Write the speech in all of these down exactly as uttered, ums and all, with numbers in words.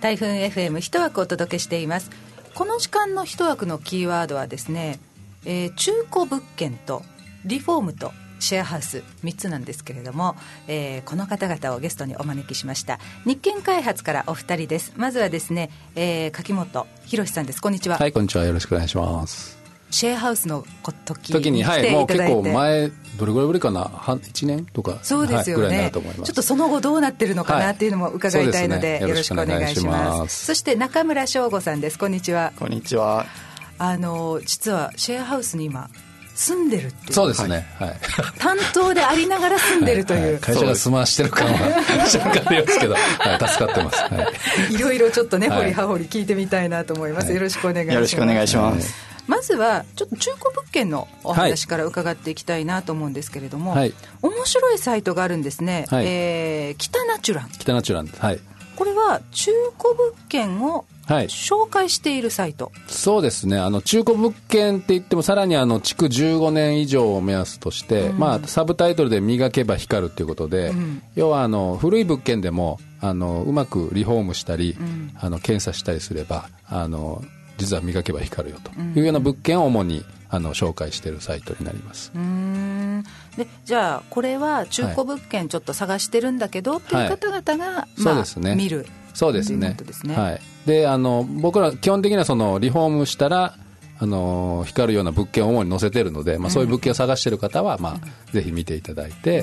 タイフン エフエム 一枠お届けしています。この時間の一枠のキーワードはですね、えー、中古物件とリフォームとシェアハウスみっつなんですけれども、えー、この方々をゲストにお招きしました。日建開発からお二人です。まずはですね、えー、柿本博さんです。こんにちは。 はい、こんにちは。よろしくお願いします。 シェアハウスの時時に、はい、もう結構前、どれぐらいぶりかな、いちねんとか、 そうですよね、はい、ぐらいになると思います。ちょっとその後どうなってるのかなっていうのも伺いたいので、はい、よろしくお願いします。そして中村翔吾さんです。こんにちは。 こんにちは。 あの実はシェアハウスに今住んでるっていう。 そうですね、はい、 担当でありながら住んでるという、はいはい、 会社が住ましてる感は若干ありますけど、はい、助かってます、はい、 いろいろちょっとね、掘り葉掘り聞いてみたいなと思います、はい、よろしくお願いします。 よろしくお願いします。 まずはちょっと中古物件のお話から伺っていきたいなと思うんですけれども、はい、面白いサイトがあるんですね、はい、えー、北ナチュラン。 北ナチュラン、はい、 これは中古物件を紹介しているサイト、 はい、そうですね。あの中古物件って言ってもさらにあの築じゅうごねん以上を目安として、うん、まあ、サブタイトルで磨けば光るということで、うん、要はあの古い物件でもあのうまくリフォームしたり、うん、あの検査したりすればあの実は磨けば光るよというような物件を主にあの紹介しているサイトになります。 うーんでじゃあこれは中古物件ちょっと探してるんだけど、はい、っていう方々が、まあ、そうですね、見るそうですね、はい、であの僕ら基本的にはそのリフォームしたらあの光るような物件を主に載せているので、まあ、そういう物件を探している方は、まあ、うん、ぜひ見ていただいて、うん、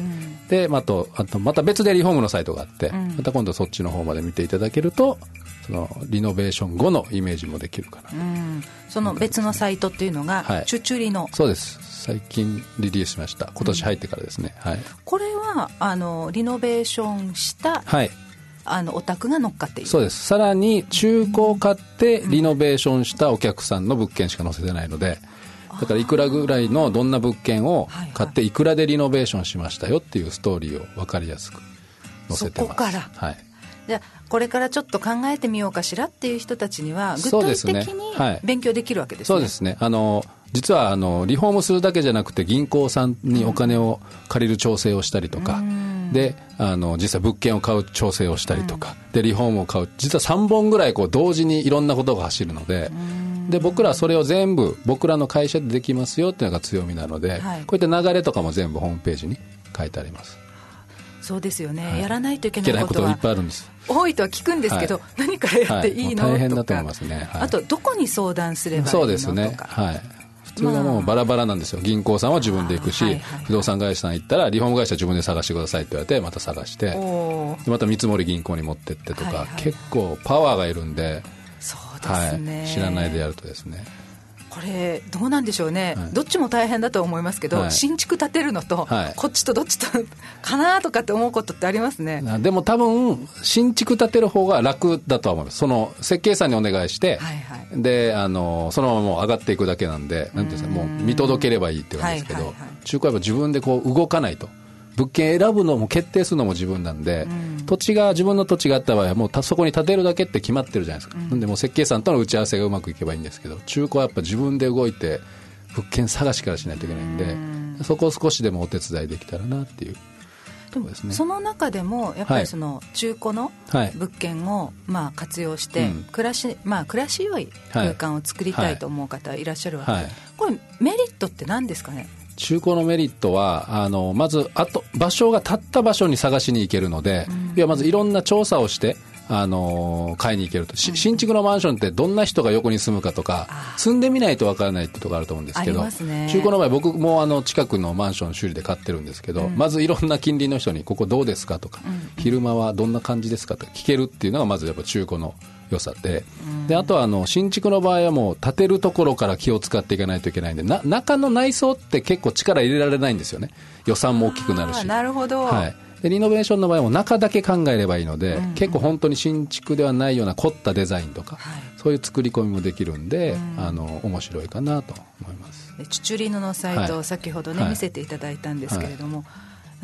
で、まあ、とあとまた別でリフォームのサイトがあって、うん、また今度そっちの方まで見ていただけるとそのリノベーション後のイメージもできるかな、うん、 その別のサイトっていうのが、はい、チュチュリの。 そうです、最近リリースしました。今年入ってからですね、うん、はい、 これはあのリノベーションした、はい、あのお宅が乗っかっている。 そうです。さらに中古を買ってリノベーションしたお客さんの物件しか載せてないので、だからいくらぐらいのどんな物件を買っていくらでリノベーションしましたよっていうストーリーを分かりやすく載せてます。 そこから、 はい、 じゃあこれからちょっと考えてみようかしらっていう人たちには具体的に勉強できるわけですね。 そうですね、あの実はあのリフォームするだけじゃなくて銀行さんにお金を借りる調整をしたりとか、うん、であの実際物件を買う調整をしたりとか、うん、でリフォームを買う、実はさんぼんぐらいこう同時にいろんなことが走るので、うん、で僕らはそれを全部僕らの会社でできますよっていうのが強みなので、はい、こういった流れとかも全部ホームページに書いてあります。 そうですよね、はい、やらないといけないことはこといっぱいあるんです。 多いとは聞くんですけど、はい、何からやっていいの、 はい、大変だと思いますね、はい、 あとどこに相談すればいいのそうですね、 とか、 はい、普通はもうバラバラなんですよ。銀行さんは自分で行くし、はいはいはい、不動産会社さん行ったらリフォーム会社自分で探してくださいって言われてまた探して、でまた見積もり銀行に持ってってとか、はいはい、結構パワーがいるんで、 そうですね、 はい、知らないでやるとですね、 これどうなんでしょうね、はい、どっちも大変だと思いますけど、はい、新築建てるのと、はい、こっちとどっちとかなとかって思うことってありますね。 でも多分新築建てる方が楽だとは思います。その設計士さんにお願いして、はいはい、であのそのままもう上がっていくだけなんで、なんていうんですか、もう見届ければいいって言うんですけど、はいはいはい、中古はやっぱ自分でこう動かないと、物件選ぶのも決定するのも自分なんで、うん、土地が自分の土地があった場合はもうそこに建てるだけって決まってるじゃないですか、うん、なんでもう設計士さんとの打ち合わせがうまくいけばいいんですけど、中古はやっぱ自分で動いて物件探しからしないといけないんで、うん、そこを少しでもお手伝いできたらなっていう。 でもその中でもやっぱりその中古の物件をまあ活用して暮らし、まあ暮らし良い空間を作りたいと思う方いらっしゃるわけで、はいはい、これメリットって何ですかね。 中古のメリットはあのまずあと場所が建った場所に探しに行けるので、うん、いやまずいろんな調査をしてあの買いに行けると、うん、新築のマンションってどんな人が横に住むかとか住んでみないとわからないってところあると思うんですけど、 ありますね、 中古の場合僕もあの近くのマンション修理で買ってるんですけど、うん、まずいろんな近隣の人にここどうですかとか、うん、昼間はどんな感じですかとか聞けるっていうのがまずやっぱ中古の良さ で, であとはあの新築の場合はもう建てるところから気を使っていかないといけないんで、な中の内装って結構力入れられないんですよね。予算も大きくなるし。 なるほど、 はい、でリノベーションの場合も中だけ考えればいいので、うんうん、結構本当に新築ではないような凝ったデザインとか、はい、そういう作り込みもできるんで、うん、あの面白いかなと思います。 チュチュリノのサイトを先ほどね、はい、見せていただいたんですけれども、はい、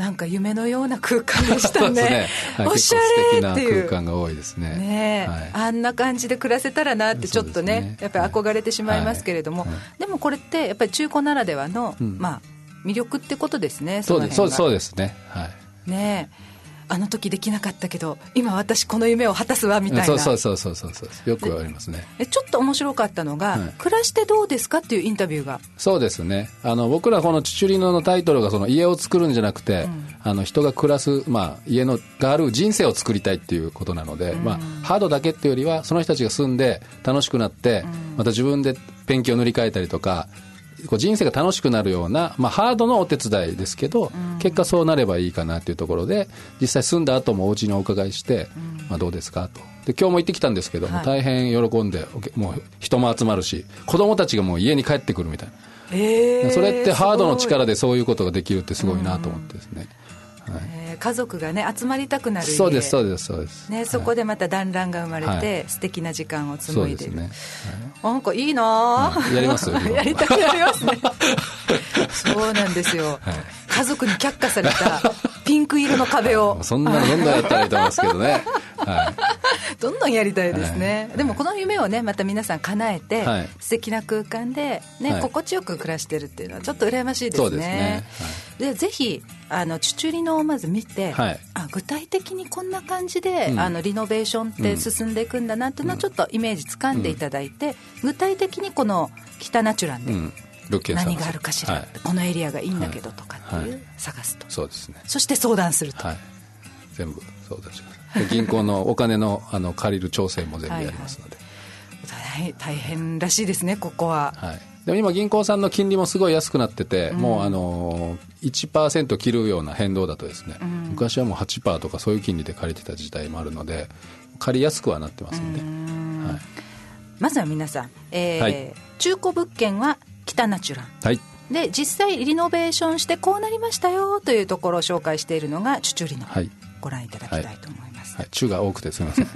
なんか夢のような空間でしたね。そうですね、はい、おしゃれっていう結構素敵な空間が多いですね。 ね、はい、あんな感じで暮らせたらなってちょっと ね, ねやっぱり憧れてしまいますけれども、はいはい、でもこれってやっぱり中古ならではの、うん、まあ、魅力ってことですね。 そうです、そうですね、はい、 ねあの時できなかったけど今私この夢を果たすわみたいな。 そうそうそうそうそうそうよくありますね。 えちょっと面白かったのが、はい、暮らしてどうですかっていうインタビューが。 そうですね、あの僕らこのチュチュリノのタイトルがその家を作るんじゃなくて、うん、あの人が暮らす、まあ、家のがある人生を作りたいっていうことなので、うんまあ、ハードだけっていうよりはその人たちが住んで楽しくなって、うん、また自分でペンキを塗り替えたりとかこう人生が楽しくなるような、まあ、ハードのお手伝いですけど、うん、結果そうなればいいかなというところで実際住んだ後もお家にお伺いして、うんまあ、どうですかと。で今日も行ってきたんですけども、はい、大変喜んでもう人も集まるし子供たちがもう家に帰ってくるみたいな、えー、それってハードの力でそういうことができるってすごいなと思ってですね、うんはいえー、家族がね集まりたくなる家。 そうですそうですそうです、 ね、そこでまた団らんが生まれて、はい、素敵な時間を紡いでる。そうですね、はい、なんかいいな、 はい、やりますやりたくなりますねそうなんですよ、はい、家族に却下されたピンク色の壁をそんなのどんどんやったらいいと思いますけどね、はい、 どんどんやりたいですね、はい、でもこの夢をねまた皆さん叶えて、はい、素敵な空間で、ねはい、心地よく暮らしてるっていうのはちょっと羨ましいですね。そうですね、はい、でぜひあのチュチュリノをまず見て、はい、あ具体的にこんな感じで、うん、あのリノベーションって進んでいくんだなっていうのをちょっとイメージつかんでいただいて、うん、具体的にこの北ナチュランで、うん何があるかしら、はい、このエリアがいいんだけどとかっていう、はい、探すと。 そうですね。 そして相談すると、 はい、全部相談します銀行のお金 の, あの借りる調整も全部やりますのではい、はい、大変らしいですねここは、 はい、でも今銀行さんの金利もすごい安くなってて、うん、もうあの いちパーセント 切るような変動だとですね、うん、昔はもう はちパーセント とかそういう金利で借りてた時代もあるので借りやすくはなってますので、はい、 まずは皆さん、えーはい、中古物件は北ナチュラン、はい、で実際リノベーションしてこうなりましたよというところを紹介しているのがチュチュリノ、はい、ご覧いただきたいと思います、 はいはい、チュが多くてすみません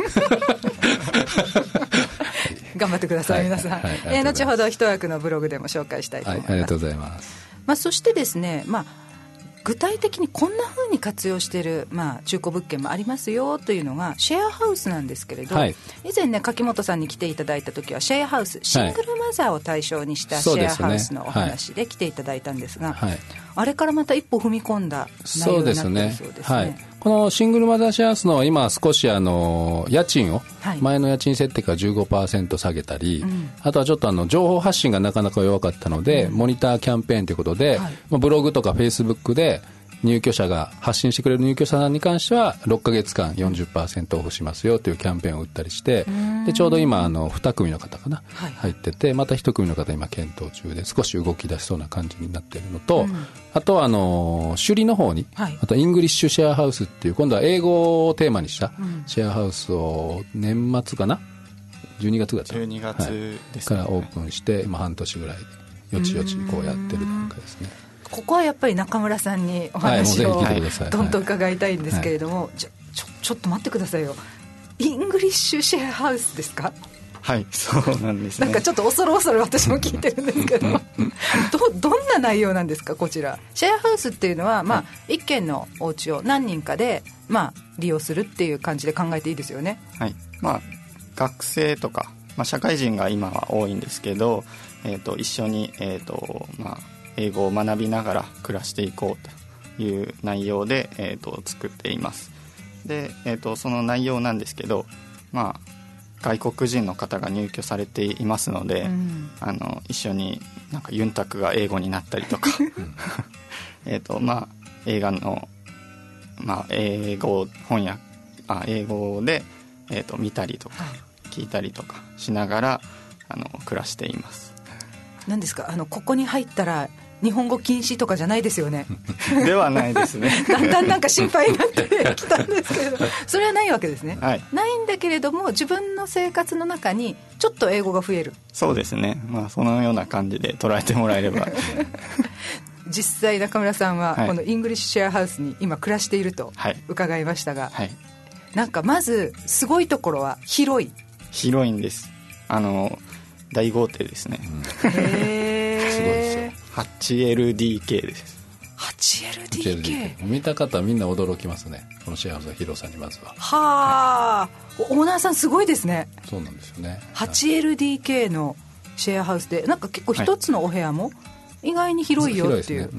頑張ってください、はい、皆さん、はいはい、えー、後ほど一枠のブログでも紹介したいと思います、はい、 ありがとうございます、 まあ、そしてですね、まあ具体的にこんな風に活用している、まあ、中古物件もありますよというのがシェアハウスなんですけれど、はい、以前ね柿本さんに来ていただいた時はシェアハウスシングルマザーを対象にしたシェアハウスのお話で来ていただいたんですが、はい、あれからまた一歩踏み込んだ内容になっているそうですね、そうですね、はい、 このシングルマザーシェアハウスの今少しあの家賃を、はい、前の家賃設定から じゅうごパーセント 下げたり、うん、あとはちょっとあの情報発信がなかなか弱かったので、うん、モニターキャンペーンということで、はい、まあ、ブログとかフェイスブックで入居者が発信してくれる入居者さんに関してはろっかげつかん よんじゅっパーセント オフしますよというキャンペーンを打ったりして、でちょうど今あのに組の方かな、はい、入ってて、またいち組の方今検討中で少し動き出しそうな感じになっているのと、うん、あとはあの首里の方に、はい、あとイングリッシュシェアハウスっていう今度は英語をテーマにしたシェアハウスを年末かなじゅうにがつぐらいじゅうにがつですね、 はい、からオープンして今半年ぐらいよちよちこうやってる段階ですね。 ここはやっぱり中村さんにお話を、はい、どんどん伺いたいんですけれども、はい、ちょ、ちょ、ちょっと待ってくださいよ。イングリッシュシェアハウスですか？ はい、そうなんですね。 なんかちょっと恐る恐る私も聞いてるんですけどど, どんな内容なんですかこちら。シェアハウスっていうのは、まあ、一軒のお家を何人かで、まあ、利用するっていう感じで考えていいですよね。 はい、まあ、学生とか、まあ、社会人が今は多いんですけど、えーと、一緒に、えーとまあ英語を学びながら暮らしていこうという内容で、えー、と作っています。で、えー、とその内容なんですけど、まあ、外国人の方が入居されていますので、うん、あの一緒になんかユンタクが英語になったりとかえと、まあ、映画の、まあ、英語翻訳あ英語で、えー、と見たりとか、はい、聞いたりとかしながらあの暮らしています。 何ですか、あのここに入ったら日本語禁止とかじゃないですよねではないですねだんだんなんか心配になってきたんですけどそれはないわけですね、はい、ないんだけれども自分の生活の中にちょっと英語が増える。 そうですね、まあ、そのような感じで捉えてもらえれば実際中村さんはこのイングリッシュシェアハウスに今暮らしていると伺いましたが、はいはい、なんかまずすごいところは広い広いんです。あの大豪邸ですね、うん、へーすごいですよ。 はちエルディーケー です。 はちエルディーケー見た方はみんな驚きますね、このシェアハウスの広さに。まずははあ、オーナーさんすごいですね。 そうなんですよね。 はちエルディーケー のシェアハウスでなんか結構一つのお部屋も意外に広いよっていう、ね、うん、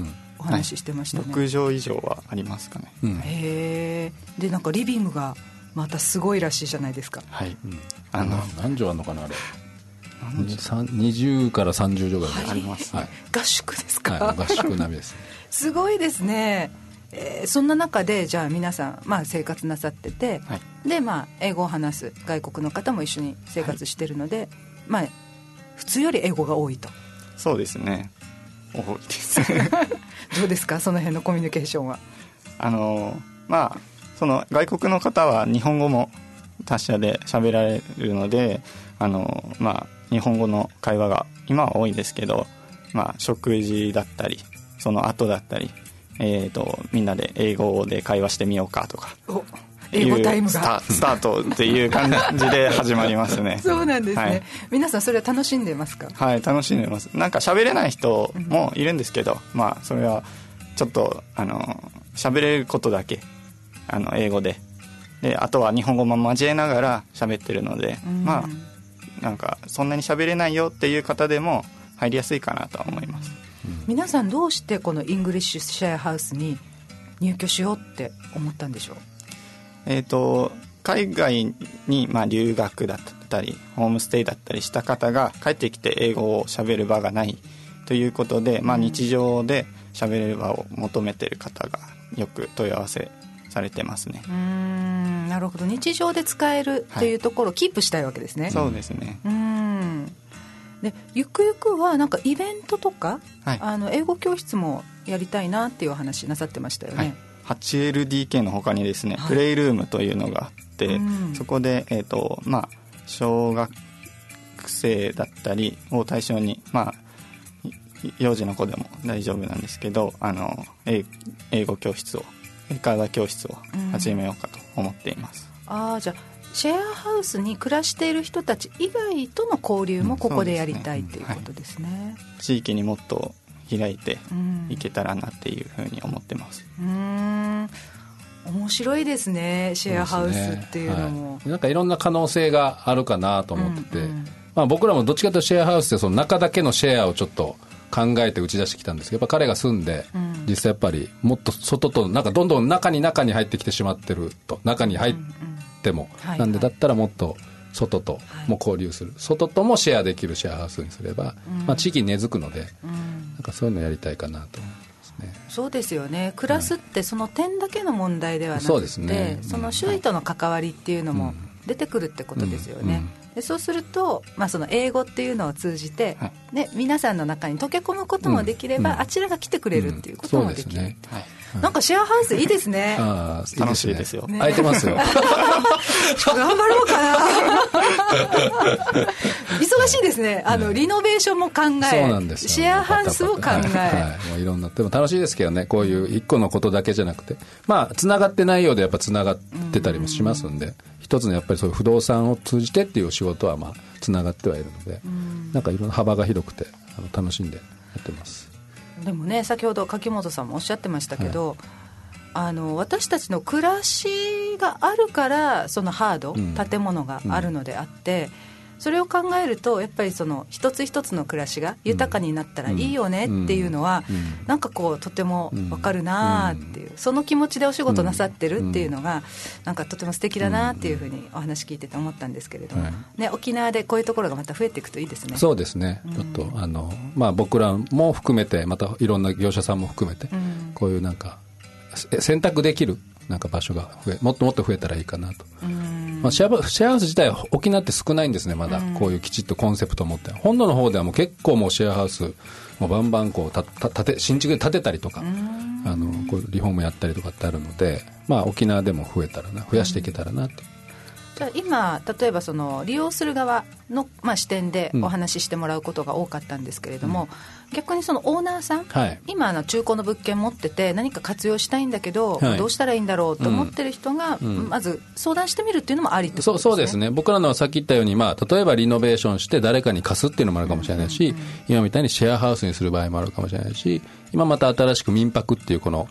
お話ししてましたね、 はい、ろくじょう以上はありますかね、 うん、へー。でなんかリビングがまたすごいらしいじゃないですか。 はい、 うん、あの何畳あるのかなあれにじゅうからさんじゅうじょうぐらいあります、 はい、合宿ですか、 はい、合宿並みですすごいですね、えー、そんな中でじゃあ皆さん、まあ、生活なさってて、はい、で、まあ、英語を話す外国の方も一緒に生活してるので、はい、まあ、普通より英語が多いと。 そうですね、多いですどうですかその辺のコミュニケーションは。 あのまあその外国の方は日本語も達者で喋られるので、あのまあ日本語の会話が今は多いんですけど、まあ、食事だったりその後だったり、えー、とみんなで英語で会話してみようかとか英語タイムがスタ、スタートっていう感じで始まりますねそうなんですね、 はい、 皆さんそれは楽しんでますか。 はい、楽しんでます。なんか喋れない人もいるんですけど、うん、まあそれはちょっとあの喋れることだけあの英語でであとは日本語も交えながら喋ってるので、うん、まあなんかそんなに喋れないよっていう方でも入りやすいかなとは思います、 うん、皆さんどうしてこのイングリッシュシェアハウスに入居しようって思ったんでしょう。 えーと、海外にまあ留学だったりホームステイだったりした方が帰ってきて英語を喋る場がないということで、まあ、日常で喋れる場を求めている方がよく問い合わせされてますね。 うーん、なるほど。日常で使えるというところをキープしたいわけですね、 はい、そうですね。 うーんでゆくゆくはなんかイベントとか、はい、あの英語教室もやりたいなっていうお話なさってましたよね、はい、 はちエルディーケー の他にですね、はい、プレイルームというのがあって、そこで、えーとまあ、小学生だったりを対象に、まあ、幼児の子でも大丈夫なんですけど、あの英語教室を英会話教室を始めようかと思っています、 うん、ああ、じゃあシェアハウスに暮らしている人たち以外との交流もここでやりたい、うん、ということですね、はい、 地域にもっと開いていけたらなっていうふうに思ってます。 うーん、面白いですね、シェアハウスっていうのも、 はい、なんかいろんな可能性があるかなと思ってて、うんうん、まあ、僕らもどっちかというとシェアハウスってその中だけのシェアをちょっと考えて打ち出してきたんですけど、やっぱ彼が住んで、うん、実際やっぱりもっと外となんかどんどん中に中に入ってきてしまってると、中に入っても、うんうん、なんでだったらもっと外とも交流する、はい、外ともシェアできるシェアハウスにすれば、うん、まあ、地域に根付くので、うん、なんかそういうのやりたいかなと思いますね。 そうですよね。暮らすってその点だけの問題ではなくて、はい、そうですね、その周囲との関わりっていうのも出てくるってことですよね、うんうんうん、でそうすると、まあ、その英語っていうのを通じて、はい、ね、皆さんの中に溶け込むこともできれば、うん、あちらが来てくれるっていうこともできる、うんうん、そうですね、はい、なんかシェアハウスいいですね。 あ、楽しいですよ、 ね、空いてますよ頑張ろうかな忙しいですね。あの、リノベーションも考え、 そうなんですよ、 シェアハウスも考え、はいはい、もういろんな、でも楽しいですけどね、こういう一個のことだけじゃなくて、まあつながってないようでやっぱつながってたりもしますんで、ん一つのやっぱりそういう不動産を通じてっていう仕事はまあつながってはいるので、んなんかいろんな幅が広くてあの楽しんでやってます。 でもね、先ほど柿本さんもおっしゃってましたけど、はい、あの私たちの暮らしがあるからそのハード、うん、建物があるのであって、うん、それを考えるとやっぱりその一つ一つの暮らしが豊かになったらいいよねっていうのは、うんうん、なんかこうとても分かるなっていう、その気持ちでお仕事なさってるっていうのがなんかとても素敵だなっていうふうにお話聞いてて思ったんですけれども、ね、沖縄でこういうところがまた増えていくといいですね。 そうですね、ちょっとあの、まあ、僕らも含めてまたいろんな業者さんも含めて、うん、こういうなんか選択できるなんか場所が増えもっともっと増えたらいいかなと。うん、まあ、シェア、シェアハウス自体は沖縄って少ないんですね、まだ。こういうきちっとコンセプトを持って、本土の方ではもう結構もうシェアハウスもうバンバンこうたた建て新築で建てたりとか、あのこうリフォームやったりとかってあるので、まあ、沖縄でも増えたらな増やしていけたらなと。 じゃあ今例えばその利用する側の、まあ、視点でお話ししてもらうことが多かったんですけれども、うん、逆にそのオーナーさん、はい、今の中古の物件持ってて何か活用したいんだけど、はい、どうしたらいいんだろうと思ってる人が、うん、まず相談してみるっていうのもありってことですね。 そう、そうですね。僕らのはさっき言ったように、まあ、例えばリノベーションして誰かに貸すっていうのもあるかもしれないし、うんうんうん、今みたいにシェアハウスにする場合もあるかもしれないし、今また新しく民泊っていうこの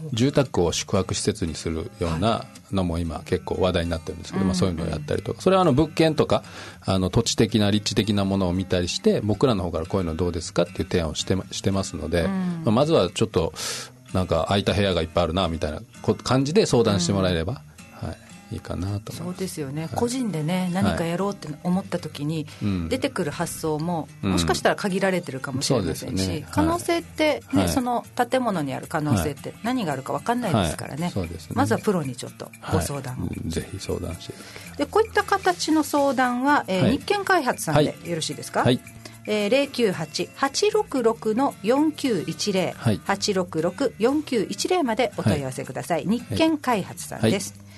住宅を宿泊施設にするようなのも今結構話題になってるんですけど、まあ、そういうのをやったりとか、それはあの物件とかあの土地的な立地的なものを見たりして、僕らの方からこういうのどうですかっていう提案をしてしてますので、まあ、まずはちょっとなんか空いた部屋がいっぱいあるなみたいな感じで相談してもらえれば、はい、いいかなと思います。 そうですよね、はい、個人でね何かやろうって思った時に、はい、出てくる発想も、うん、もしかしたら限られてるかもしれませんし、ね、可能性って、ね、はい、その建物にある可能性って何があるか分かんないですからね、はい、そうですね、まずはプロにちょっとご相談を、はい、 ぜひ相談してでこういった形の相談は、えーはい、日建開発さんでよろしいですか？はい、えー、ゼロきゅうはち はちろくろく よんきゅういちゼロ、はい、はちろくろく よんきゅういちゼロまでお問い合わせください、はい、日建開発さんです、はい、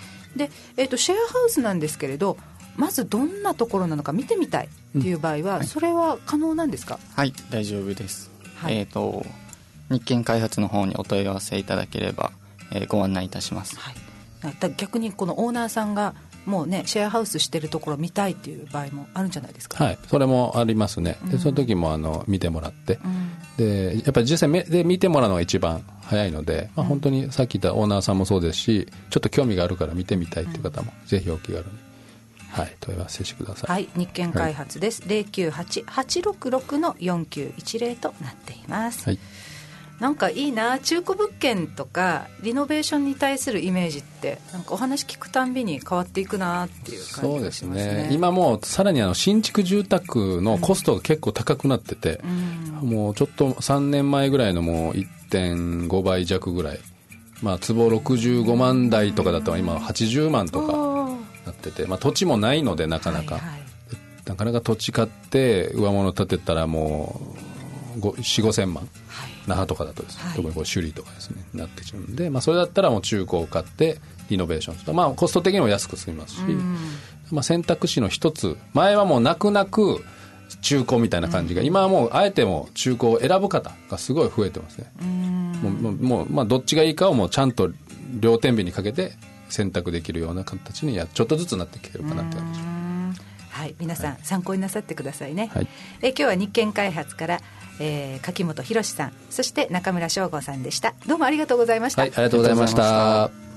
でえー、とシェアハウスなんですけれど、まずどんなところなのか見てみたいっていう場合は、うん、それは可能なんですか？ はい、大丈夫です、はい、えー、と日建開発の方にお問い合わせいただければ、えー、ご案内いたします、はい、 逆にこのオーナーさんがもうねシェアハウスしてるところ見たいっていう場合もあるんじゃないですか？ はい、それもありますね。でその時もあの見てもらって、うん、でやっぱり実際目で見てもらうのが一番早いので、まあ、本当にさっき言ったオーナーさんもそうですし、ちょっと興味があるから見てみたいっていう方も、うん、ぜひお気軽に、はい、問い合わせしてください。 はい、日建開発です、はい、ゼロきゅうはち はちろくろく よんきゅういちゼロとなっています、はい、なんかいいな、中古物件とかリノベーションに対するイメージってなんかお話聞くたんびに変わっていくなっていう感じがしますね。そうですね、今もうさらにあの新築住宅のコストが結構高くなってて、うん、もうちょっとさんねんまえぐらいのもう いってんご 倍弱ぐらい、まあ坪ろくじゅうごまん台とかだったら今はちじゅうまんとかなってて、まあ、土地もないのでなかなか、はいはい、なかなか土地買って上物建てたらもうよん、ごせんまん、はい、那覇とかだとですね、はい、特にこう首里とかですねなってしまうんで、まあ、それだったらもう中古を買ってリノベーションする、まあ、コスト的にも安く済みますし、まあ、選択肢の一つ、前はもう泣く泣く中古みたいな感じが、今はもうあえても中古を選ぶ方がすごい増えてますね。もう、もう、まあ、どっちがいいかをもうちゃんと両天秤にかけて選択できるような形にやちょっとずつなってきてるかなって感じです。 はい、皆さん参考になさってくださいね、 はい、 え今日は日建開発から、えー、柿本博さん、そして中村翔吾さんでした。どうもありがとうございました。 はい、ありがとうございました。